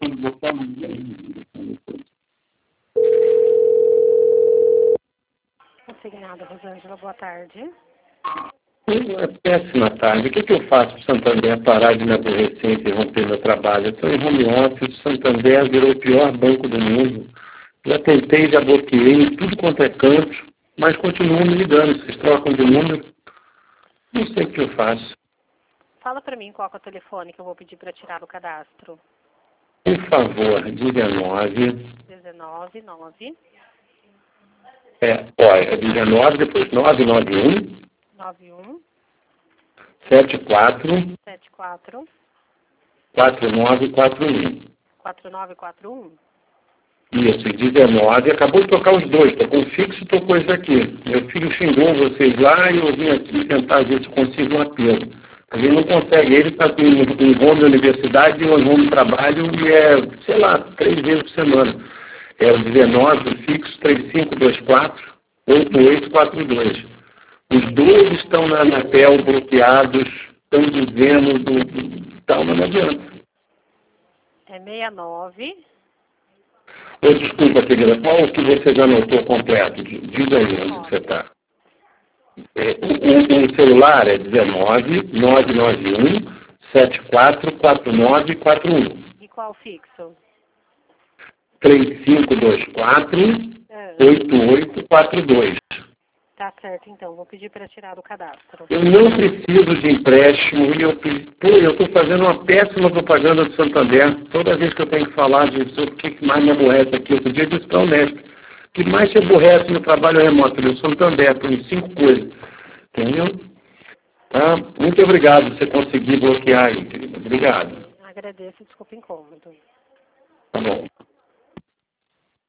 Consignado, Rosângela, boa tarde. Uma péssima tarde. O que eu faço para o Santander parar de me aborrecer e interromper meu trabalho? Eu estou em home office, o Santander virou o pior banco do mundo. Já tentei, já bloqueei em tudo quanto é canto, mas continuam me ligando. Vocês trocam de número. Não sei o que eu faço. Fala para mim qual é o telefone que eu vou pedir para tirar do cadastro. Por favor, 19. 19 9 Olha, 19, depois 991 91 74 74 4941. 4941. Isso, 19. Acabou de tocar os dois. Estou com fixo, tocou isso aqui. Meu filho xingou vocês lá e eu vim aqui tentar ver se consigo um apelo. A gente não consegue. Ele está em home universidade e em home trabalho e sei lá, 3 vezes por semana. É o 19, fixo 3524 8842. Os dois estão na Anatel bloqueados, estão dizendo tal, mas não adianta. É 69. Desculpa, querida, qual que você já anotou completo? Diga aí onde você está. O celular é 19 991 744941. E qual fixo? 3524 8842. Tá certo, então. Vou pedir para tirar do cadastro. Eu não preciso de empréstimo e eu estou fazendo uma péssima propaganda do Santander. Toda vez que eu tenho que falar sobre o que mais me aborrece aqui, eu podia dizer para o honesto. O que mais te aborrece no trabalho remoto? O Santander, por 5 coisas. Entendeu? Tá? Muito obrigado por você conseguir bloquear aí, querida. Obrigado. Agradeço, desculpa o incômodo. Tá bom.